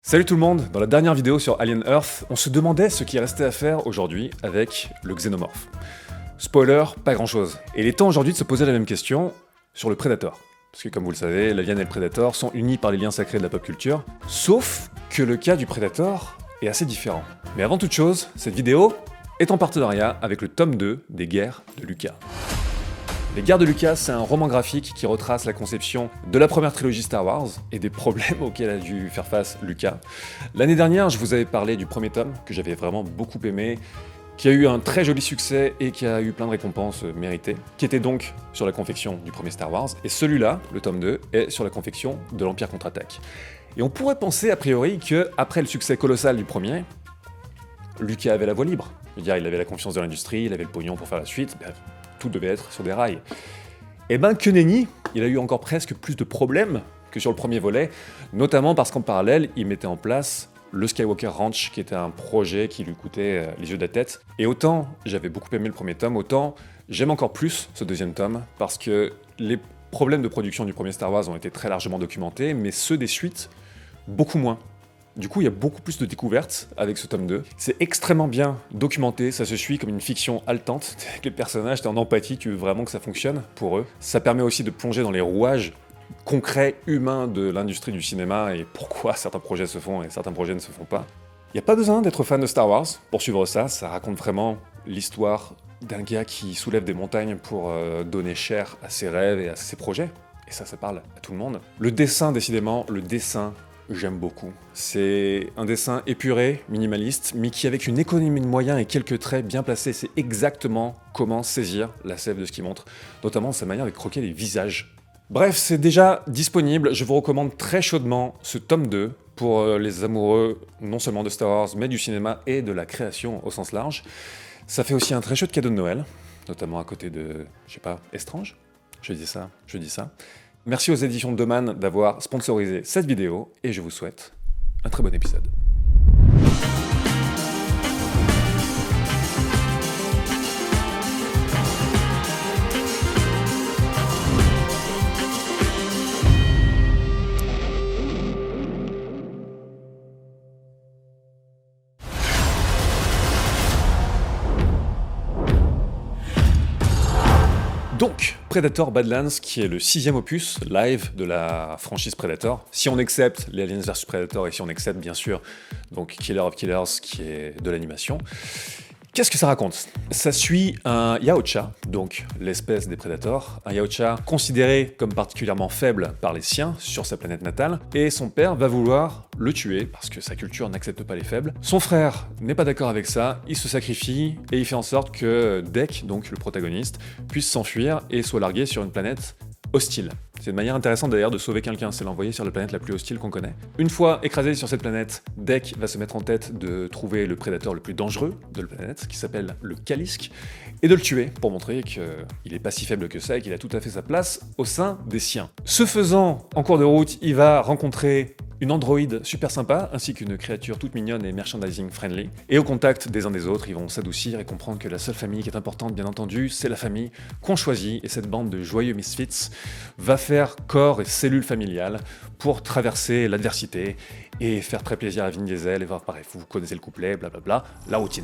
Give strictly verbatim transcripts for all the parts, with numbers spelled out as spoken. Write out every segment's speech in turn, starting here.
Salut tout le monde, dans la dernière vidéo sur Alien Earth, on se demandait ce qui restait à faire aujourd'hui avec le xénomorphe. Spoiler, pas grand chose. Et il est temps aujourd'hui de se poser la même question sur le Predator. Parce que comme vous le savez, l'Alien et le Predator sont unis par les liens sacrés de la pop culture, sauf que le cas du Predator est assez différent. Mais avant toute chose, cette vidéo est en partenariat avec le tome deux des Guerres de Lucas. Les Guerres de Lucas, c'est un roman graphique qui retrace la conception de la première trilogie Star Wars et des problèmes auxquels a dû faire face Lucas. L'année dernière, je vous avais parlé du premier tome, que j'avais vraiment beaucoup aimé, qui a eu un très joli succès et qui a eu plein de récompenses méritées, qui était donc sur la confection du premier Star Wars, et celui-là, le tome deux, est sur la confection de l'Empire contre-attaque. Et on pourrait penser a priori que, après le succès colossal du premier, Lucas avait la voie libre. Je veux dire, il avait la confiance de l'industrie, il avait le pognon pour faire la suite, bref, tout devait être sur des rails. Et ben que nenni, il a eu encore presque plus de problèmes que sur le premier volet, notamment parce qu'en parallèle, il mettait en place le Skywalker Ranch, qui était un projet qui lui coûtait les yeux de la tête. Et autant j'avais beaucoup aimé le premier tome, autant j'aime encore plus ce deuxième tome, parce que les problèmes de production du premier Star Wars ont été très largement documentés, mais ceux des suites, beaucoup moins. Du coup, il y a beaucoup plus de découvertes avec ce tome deux. C'est extrêmement bien documenté, ça se suit comme une fiction haletante. Avec les personnages, t'es en empathie, tu veux vraiment que ça fonctionne pour eux. Ça permet aussi de plonger dans les rouages concrets, humains de l'industrie du cinéma et pourquoi certains projets se font et certains projets ne se font pas. Il n'y a pas besoin d'être fan de Star Wars pour suivre ça, ça raconte vraiment l'histoire d'un gars qui soulève des montagnes pour euh, donner chair à ses rêves et à ses projets. Et ça, ça parle à tout le monde. Le dessin, décidément, le dessin... j'aime beaucoup. C'est un dessin épuré, minimaliste, mais qui avec une économie de moyens et quelques traits bien placés, c'est exactement comment saisir la sève de ce qu'il montre, notamment sa manière de croquer les visages. Bref, c'est déjà disponible, je vous recommande très chaudement ce tome deux pour les amoureux non seulement de Star Wars, mais du cinéma et de la création au sens large. Ça fait aussi un très chouette cadeau de Noël, notamment à côté de, je sais pas, Estrange ? Je dis ça, je dis ça. Merci aux éditions Doman d'avoir sponsorisé cette vidéo et je vous souhaite un très bon épisode. Donc, Predator Badlands, qui est le sixième opus live de la franchise Predator, si on accepte les Aliens versus Predator et si on accepte bien sûr donc Killer of Killers qui est de l'animation. Qu'est-ce que ça raconte ? Ça suit un Yautja, donc l'espèce des Predators, un Yautja considéré comme particulièrement faible par les siens sur sa planète natale, et son père va vouloir le tuer parce que sa culture n'accepte pas les faibles. Son frère n'est pas d'accord avec ça, il se sacrifie et il fait en sorte que Dec, donc le protagoniste, puisse s'enfuir et soit largué sur une planète hostile. C'est une manière intéressante d'ailleurs de sauver quelqu'un, c'est l'envoyer sur la planète la plus hostile qu'on connaît. Une fois écrasé sur cette planète, Dec va se mettre en tête de trouver le prédateur le plus dangereux de la planète, qui s'appelle le Kalisk, et de le tuer pour montrer qu'il est pas si faible que ça et qu'il a tout à fait sa place au sein des siens. Ce faisant, en cours de route, il va rencontrer une androïde super sympa, ainsi qu'une créature toute mignonne et merchandising friendly. Et au contact des uns des autres, ils vont s'adoucir et comprendre que la seule famille qui est importante, bien entendu, c'est la famille qu'on choisit, et cette bande de joyeux misfits va faire corps et cellule familiale pour traverser l'adversité et faire très plaisir à Vin Diesel, et voir, bref, vous connaissez le couplet, blablabla, la routine.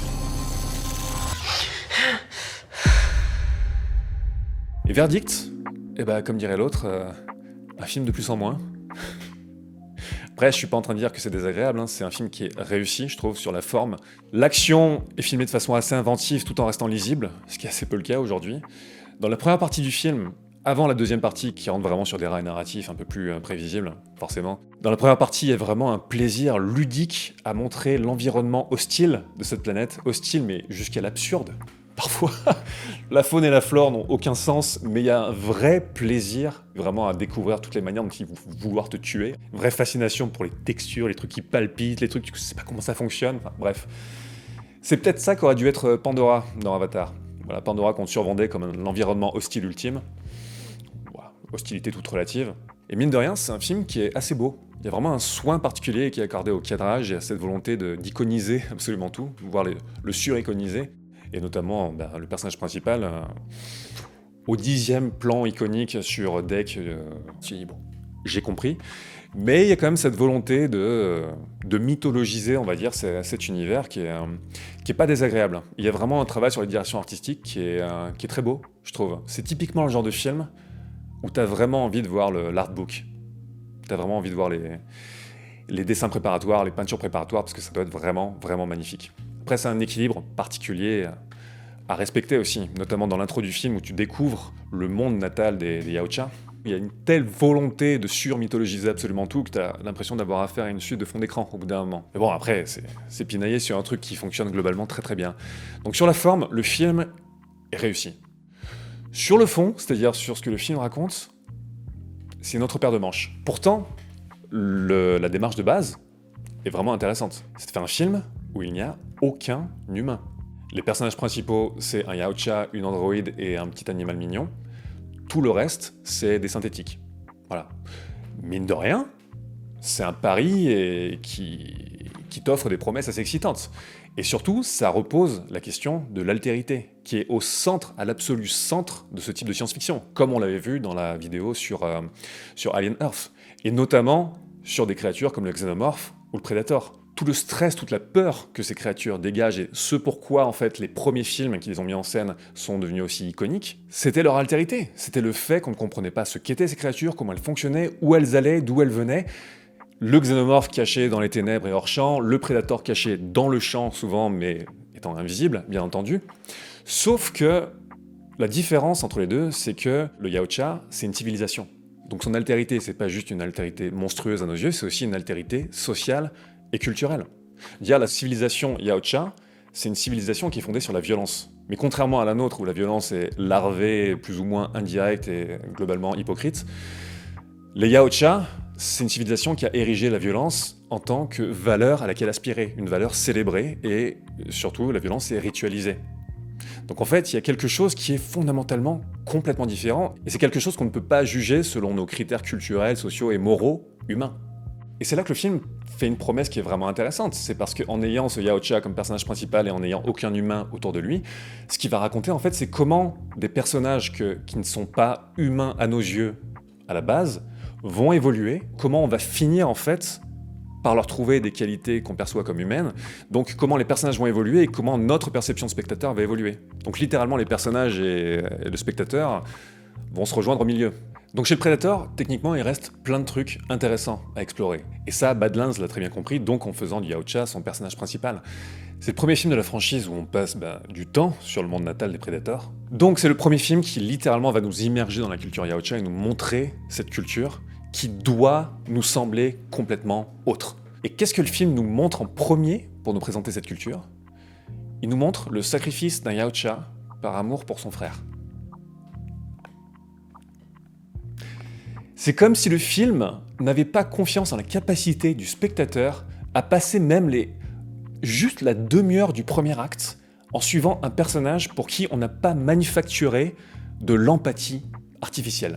Et verdict, eh ben, comme dirait l'autre, euh, un film de plus en moins. Après, je suis pas en train de dire que c'est désagréable, hein. C'est un film qui est réussi, je trouve, sur la forme. L'action est filmée de façon assez inventive tout en restant lisible, ce qui est assez peu le cas aujourd'hui. Dans la première partie du film, avant la deuxième partie qui rentre vraiment sur des rails narratifs un peu plus prévisibles, forcément, dans la première partie, il y a vraiment un plaisir ludique à montrer l'environnement hostile de cette planète, hostile mais jusqu'à l'absurde. Parfois, la faune et la flore n'ont aucun sens, mais il y a un vrai plaisir vraiment à découvrir toutes les manières dont ils vont vouloir te tuer. Une vraie fascination pour les textures, les trucs qui palpitent, les trucs, tu sais pas comment ça fonctionne, enfin, bref. C'est peut-être ça qu'aurait dû être Pandora dans Avatar. Voilà, Pandora qu'on survendait comme l'environnement hostile ultime. Voilà, hostilité toute relative. Et mine de rien, c'est un film qui est assez beau. Il y a vraiment un soin particulier qui est accordé au cadrage et à cette volonté de, d'iconiser absolument tout, voire les, le sur-iconiser. Et notamment bah, le personnage principal, euh, au dixième plan iconique sur Dec, euh, si, bon, j'ai compris. Mais il y a quand même cette volonté de, de mythologiser, on va dire, cet univers qui est, euh, qui est pas désagréable. Il y a vraiment un travail sur les directions artistiques qui est, euh, qui est très beau, je trouve. C'est typiquement le genre de film où tu as vraiment envie de voir l'artbook. Tu as vraiment envie de voir les, les dessins préparatoires, les peintures préparatoires, parce que ça doit être vraiment, vraiment magnifique. Après, c'est un équilibre particulier à respecter aussi, notamment dans l'intro du film où tu découvres le monde natal des, des Yautja. Il y a une telle volonté de sur-mythologiser absolument tout que tu as l'impression d'avoir affaire à une suite de fond d'écran au bout d'un moment. Mais bon, après, c'est pinaillé sur un truc qui fonctionne globalement très très bien. Donc sur la forme, le film est réussi. Sur le fond, c'est-à-dire sur ce que le film raconte, c'est une autre paire de manches. Pourtant, le, la démarche de base est vraiment intéressante. C'est de faire un film où il n'y a aucun humain. Les personnages principaux, c'est un Yautja, une androïde et un petit animal mignon. Tout le reste, c'est des synthétiques. Voilà. Mine de rien, c'est un pari et qui, qui t'offre des promesses assez excitantes. Et surtout, ça repose la question de l'altérité, qui est au centre, à l'absolu centre de ce type de science-fiction, comme on l'avait vu dans la vidéo sur, euh, sur Alien Earth, et notamment sur des créatures comme le Xenomorph ou le Predator. Tout le stress, toute la peur que ces créatures dégagent et ce pourquoi en fait les premiers films qui les ont mis en scène sont devenus aussi iconiques, c'était leur altérité. C'était le fait qu'on ne comprenait pas ce qu'étaient ces créatures, comment elles fonctionnaient, où elles allaient, d'où elles venaient. Le Xenomorph caché dans les ténèbres et hors champ, le Predator caché dans le champ souvent mais étant invisible, bien entendu. Sauf que la différence entre les deux, c'est que le Yautja, c'est une civilisation. Donc son altérité, c'est pas juste une altérité monstrueuse à nos yeux, c'est aussi une altérité sociale et culturelle. Dire la civilisation Yautja, c'est une civilisation qui est fondée sur la violence. Mais contrairement à la nôtre, où la violence est larvée, plus ou moins indirecte et globalement hypocrite, les Yautja, c'est une civilisation qui a érigé la violence en tant que valeur à laquelle aspirer, une valeur célébrée, et surtout la violence est ritualisée. Donc en fait, il y a quelque chose qui est fondamentalement complètement différent, et c'est quelque chose qu'on ne peut pas juger selon nos critères culturels, sociaux et moraux humains. Et c'est là que le film fait une promesse qui est vraiment intéressante, c'est parce qu'en ayant ce Yautja comme personnage principal et en n'ayant aucun humain autour de lui, ce qu'il va raconter en fait, c'est comment des personnages que, qui ne sont pas humains à nos yeux à la base, vont évoluer, comment on va finir en fait par leur trouver des qualités qu'on perçoit comme humaines, donc comment les personnages vont évoluer et comment notre perception de spectateur va évoluer. Donc littéralement les personnages et, et le spectateur vont se rejoindre au milieu. Donc chez le Predator, techniquement il reste plein de trucs intéressants à explorer. Et ça, Badlands l'a très bien compris, donc en faisant du Yautja son personnage principal. C'est le premier film de la franchise où on passe bah, du temps sur le monde natal des Predators. Donc c'est le premier film qui littéralement va nous immerger dans la culture Yautja et nous montrer cette culture qui doit nous sembler complètement autre. Et qu'est-ce que le film nous montre en premier pour nous présenter cette culture? Il nous montre le sacrifice d'un Yautja par amour pour son frère. C'est comme si le film n'avait pas confiance en la capacité du spectateur à passer même les... juste la demi-heure du premier acte en suivant un personnage pour qui on n'a pas manufacturé de l'empathie artificielle.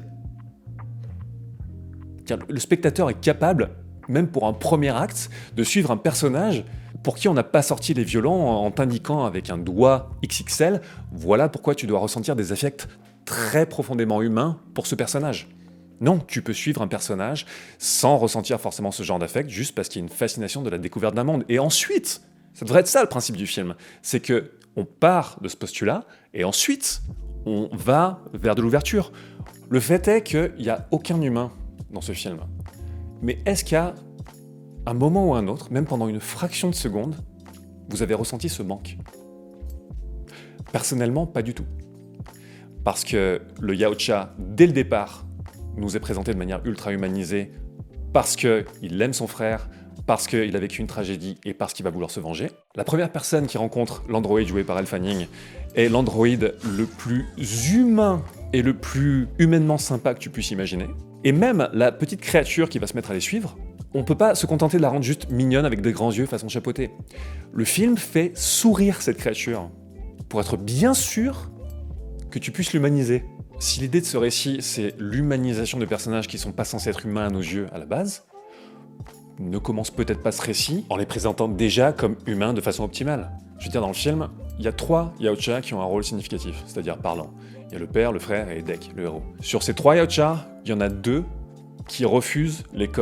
Le spectateur est capable, même pour un premier acte, de suivre un personnage pour qui on n'a pas sorti les violons en t'indiquant avec un doigt X X L, voilà pourquoi tu dois ressentir des affects très profondément humains pour ce personnage. Non, tu peux suivre un personnage sans ressentir forcément ce genre d'affect, juste parce qu'il y a une fascination de la découverte d'un monde. Et ensuite, ça devrait être ça le principe du film, c'est que on part de ce postulat, et ensuite, on va vers de l'ouverture. Le fait est qu'il n'y a aucun humain dans ce film. Mais est-ce qu'à un moment ou un autre, même pendant une fraction de seconde, vous avez ressenti ce manque? Personnellement, pas du tout. Parce que le Yautja, dès le départ, nous est présenté de manière ultra humanisée, parce qu'il aime son frère, parce qu'il a vécu une tragédie et parce qu'il va vouloir se venger. La première personne qui rencontre l'androïde joué par Elle Fanning est l'androïde le plus humain et le plus humainement sympa que tu puisses imaginer. Et même la petite créature qui va se mettre à les suivre, on ne peut pas se contenter de la rendre juste mignonne avec des grands yeux façon chapeauté. Le film fait sourire cette créature pour être bien sûr que tu puisses l'humaniser. Si l'idée de ce récit, c'est l'humanisation de personnages qui sont pas censés être humains à nos yeux à la base, ne commence peut-être pas ce récit en les présentant déjà comme humains de façon optimale. Je veux dire, dans le film, il y a trois Yautja qui ont un rôle significatif, c'est-à-dire parlant. Il y a le père, le frère et Dec, le héros. Sur ces trois Yautja, il y en a deux qui refusent les codes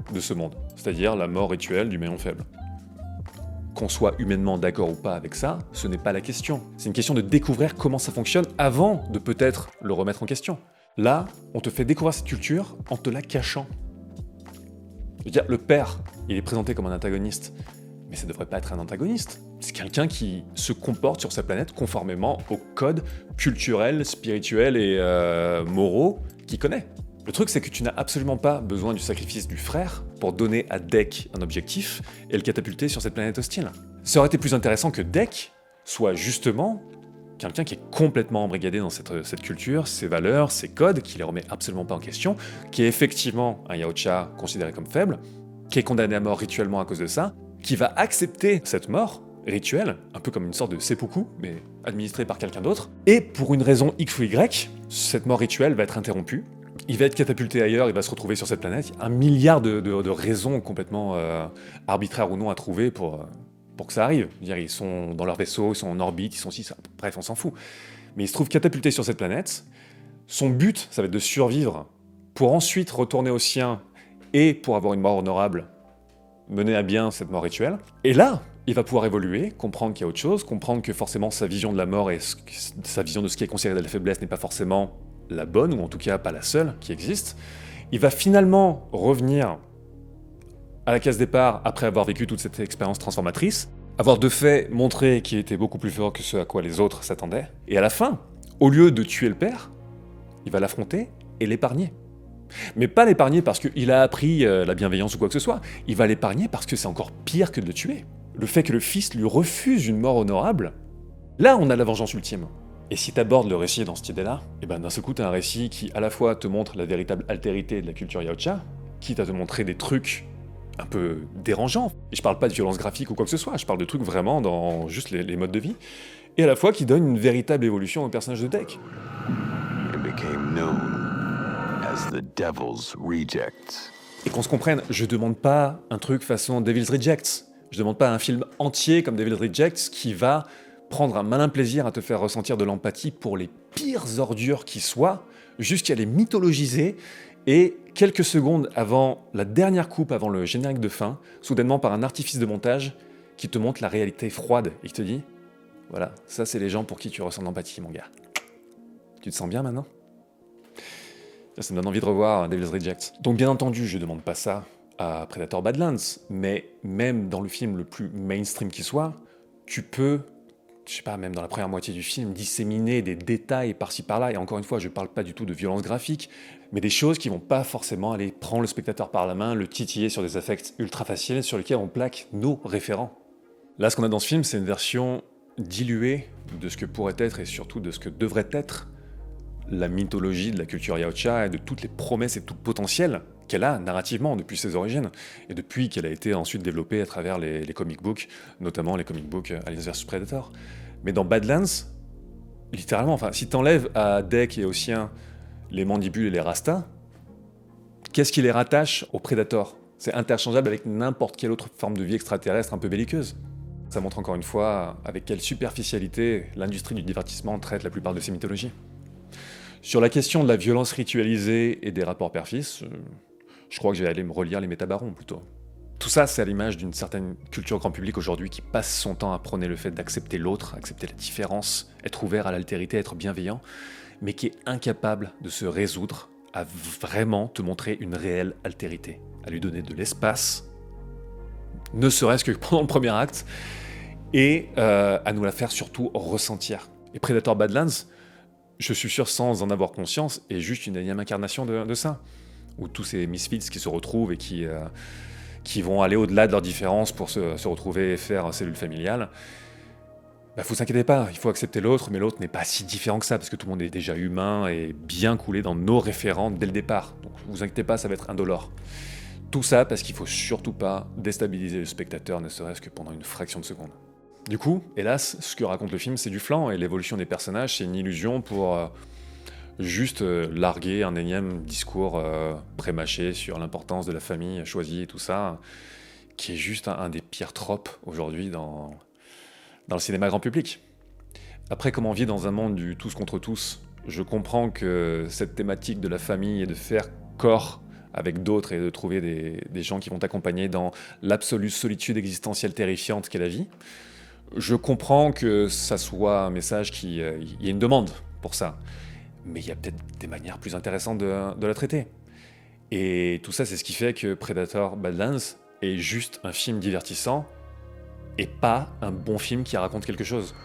de ce monde, c'est-à-dire la mort rituelle du maillon faible. Qu'on soit humainement d'accord ou pas avec ça, ce n'est pas la question. C'est une question de découvrir comment ça fonctionne avant de peut-être le remettre en question. Là, on te fait découvrir cette culture en te la cachant. Je veux dire, le père, il est présenté comme un antagoniste, mais ça ne devrait pas être un antagoniste. C'est quelqu'un qui se comporte sur sa planète conformément aux codes culturels, spirituels et euh, moraux qu'il connaît. Le truc, c'est que tu n'as absolument pas besoin du sacrifice du frère pour donner à Deke un objectif et le catapulter sur cette planète hostile. Ça aurait été plus intéressant que Deke soit justement quelqu'un qui est complètement embrigadé dans cette, cette culture, ses valeurs, ses codes, qui les remet absolument pas en question, qui est effectivement un Yautja considéré comme faible, qui est condamné à mort rituellement à cause de ça, qui va accepter cette mort rituelle, un peu comme une sorte de seppuku, mais administré par quelqu'un d'autre, et pour une raison X ou Y, cette mort rituelle va être interrompue. Il va être catapulté ailleurs, il va se retrouver sur cette planète. Il y a un milliard de, de, de raisons complètement euh, arbitraires ou non à trouver pour, euh, pour que ça arrive. Dire, ils sont dans leur vaisseau, ils sont en orbite, ils sont si, bref, on s'en fout. Mais il se trouve catapulté sur cette planète. Son but, ça va être de survivre pour ensuite retourner au sien et pour avoir une mort honorable, mener à bien cette mort rituelle. Et là, il va pouvoir évoluer, comprendre qu'il y a autre chose, comprendre que forcément sa vision de la mort et sa vision de ce qui est considéré de la faiblesse n'est pas forcément la bonne, ou en tout cas pas la seule qui existe. Il va finalement revenir à la case départ après avoir vécu toute cette expérience transformatrice, avoir de fait montré qu'il était beaucoup plus fort que ce à quoi les autres s'attendaient, et à la fin, au lieu de tuer le père, il va l'affronter et l'épargner. Mais pas l'épargner parce qu'il a appris euh, la bienveillance ou quoi que ce soit, il va l'épargner parce que c'est encore pire que de le tuer. Le fait que le fils lui refuse une mort honorable, là on a la vengeance ultime. Et si t'abordes le récit dans cette idée-là, et ben d'un seul coup t'as un récit qui à la fois te montre la véritable altérité de la culture Yautja, quitte à te montrer des trucs un peu dérangeants, et je parle pas de violence graphique ou quoi que ce soit, je parle de trucs vraiment dans juste les, les modes de vie, et à la fois qui donne une véritable évolution au personnage de Deke. It became known as the Devil's Rejects. Et qu'on se comprenne, je demande pas un truc façon Devil's Rejects, je demande pas un film entier comme Devil's Rejects qui va prendre un malin plaisir à te faire ressentir de l'empathie pour les pires ordures qui soient, jusqu'à les mythologiser, et quelques secondes avant la dernière coupe, avant le générique de fin, soudainement par un artifice de montage qui te montre la réalité froide et qui te dit « Voilà, ça c'est les gens pour qui tu ressens de l'empathie, mon gars. Tu te sens bien maintenant ?» Ça me donne envie de revoir Devil's Rejects. Donc bien entendu, je demande pas ça à Predator Badlands, mais même dans le film le plus mainstream qui soit, tu peux, je sais pas, même dans la première moitié du film, disséminer des détails par-ci par-là, et encore une fois, je parle pas du tout de violence graphique, mais des choses qui vont pas forcément aller prendre le spectateur par la main, le titiller sur des affects ultra faciles sur lesquels on plaque nos référents. Là, ce qu'on a dans ce film, c'est une version diluée de ce que pourrait être, et surtout de ce que devrait être, la mythologie de la culture Yautja et de toutes les promesses et tout le potentiel qu'elle a narrativement depuis ses origines, et depuis qu'elle a été ensuite développée à travers les, les comic books, notamment les comic books Aliens versus Predator. Mais dans Badlands, littéralement, enfin, si t'enlèves à Deke et aux siens les mandibules et les rastas, qu'est-ce qui les rattache au Predator ? C'est interchangeable avec n'importe quelle autre forme de vie extraterrestre un peu belliqueuse. Ça montre encore une fois avec quelle superficialité l'industrie du divertissement traite la plupart de ces mythologies. Sur la question de la violence ritualisée et des rapports père-fils, euh, je crois que je vais aller me relire les Métabarons plutôt. Tout ça, c'est à l'image d'une certaine culture grand public aujourd'hui qui passe son temps à prôner le fait d'accepter l'autre, accepter la différence, être ouvert à l'altérité, être bienveillant, mais qui est incapable de se résoudre à vraiment te montrer une réelle altérité, à lui donner de l'espace, ne serait-ce que pendant le premier acte, et euh, à nous la faire surtout ressentir. Et Predator Badlands, je suis sûr, sans en avoir conscience, est juste une énième incarnation de, de ça, où tous ces misfits qui se retrouvent et qui, euh, qui vont aller au-delà de leurs différences pour se, se retrouver et faire cellule familiale. Bah, faut s'inquiéter pas, il faut accepter l'autre, mais l'autre n'est pas si différent que ça, parce que tout le monde est déjà humain et bien coulé dans nos référents dès le départ. Donc vous inquiétez pas, ça va être indolore. Tout ça parce qu'il faut surtout pas déstabiliser le spectateur, ne serait-ce que pendant une fraction de seconde. Du coup, hélas, ce que raconte le film, c'est du flan, et l'évolution des personnages, c'est une illusion pour euh, juste euh, larguer un énième discours euh, prémâché sur l'importance de la famille choisie et tout ça, qui est juste un, un des pires tropes aujourd'hui dans, dans le cinéma grand public. Après, comme on vit dans un monde du tous contre tous, je comprends que cette thématique de la famille et de faire corps avec d'autres et de trouver des, des gens qui vont t'accompagner dans l'absolue solitude existentielle terrifiante qu'est la vie. Je comprends que ça soit un message qui... euh, y a une demande pour ça, mais il y a peut-être des manières plus intéressantes de, de la traiter. Et tout ça, c'est ce qui fait que Predator Badlands est juste un film divertissant et pas un bon film qui raconte quelque chose.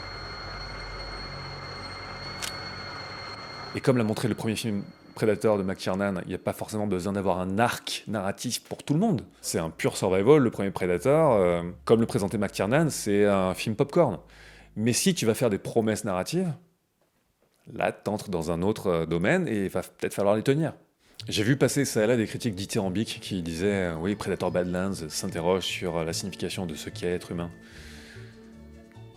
Et comme l'a montré le premier film Predator de McTiernan, il n'y a pas forcément besoin d'avoir un arc narratif pour tout le monde. C'est un pur survival, le premier Predator. Euh, comme le présentait McTiernan, c'est un film popcorn. Mais si tu vas faire des promesses narratives, là, t'entres dans un autre euh, domaine et il va peut-être falloir les tenir. J'ai vu passer ça et là des critiques dithyrambiques qui disaient euh, « Oui, Predator Badlands s'interroge sur euh, la signification de ce qu'est être humain. Euh, »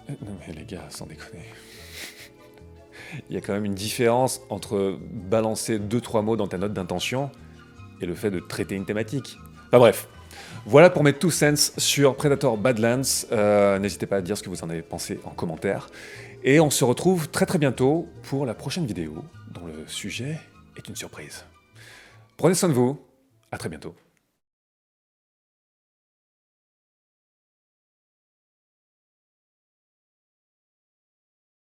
Non mais les gars, sans déconner... Il y a quand même une différence entre balancer deux trois mots dans ta note d'intention et le fait de traiter une thématique. Enfin bref, voilà pour mes two cents sur Predator Badlands. Euh, N'hésitez pas à dire ce que vous en avez pensé en commentaire. Et on se retrouve très très bientôt pour la prochaine vidéo, dont le sujet est une surprise. Prenez soin de vous, à très bientôt.